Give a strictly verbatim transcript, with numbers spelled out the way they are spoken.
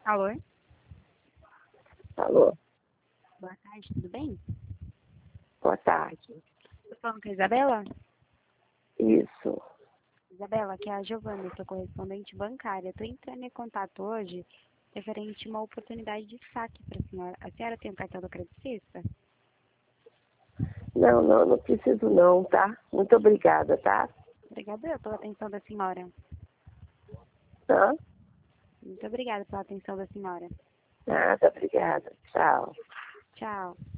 Alô? Alô, Boa tarde, tudo bem? boa tarde. Estou falando com a Isabela? Isso. Isabela, aqui é a Giovana, sou correspondente bancária. Estou entrando em contato hoje referente a uma oportunidade de saque para a senhora. A senhora tem um cartão do credicista? Não, não, não preciso não, tá? Muito obrigada, tá? Obrigada eu pela atenção da senhora. Tá? Muito obrigada pela atenção da senhora. Nada, obrigada. Tchau. Tchau.